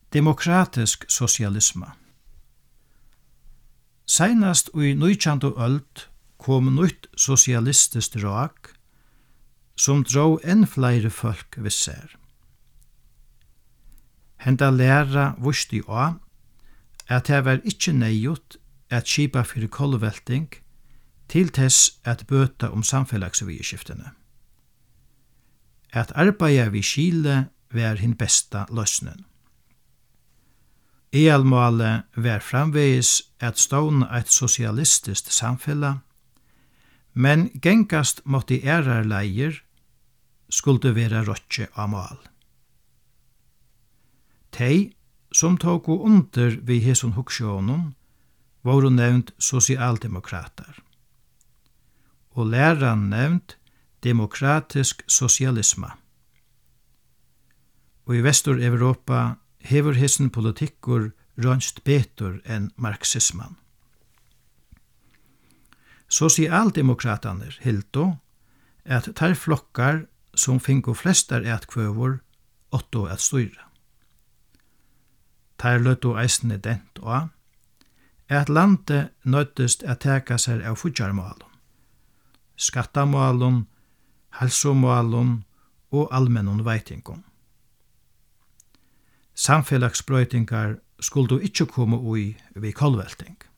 Demokratisk sosialisma. Seinast i 19. øld kom nytt sosialistisk rak, som drog enn flere folk ved seg. Henda læra vusti á at det var ikkje neiut at skipa fyrir kollvelting til tess at bøta samfellagsviðurskiftene. At arbeida vi skile var hin besta løsnen. Ealmålet var framvegis at ståna eit sosialistisk samfella, men gengast måtte ærar leier skulle vera rotje av mål. Tei som tóku under vi hesson huksjónum voru nevnt sosialdemokrater, og læran nevnt demokratisk sosialisma. Og i Vestur-Europa hevur hesson politikkur rønst betur enn marxisman. Sosialdemokrataner hildu at tar flokkar som fingu flestar atkvøvur åttu at styra. Tar løttu eisne dent á at landet nøttist at taka seg av fudjarmálum, skattamálum, helsumálum og almennum veitingum. Samfelagsbrøytingar skuldu ikkje koma ui við kollvelting.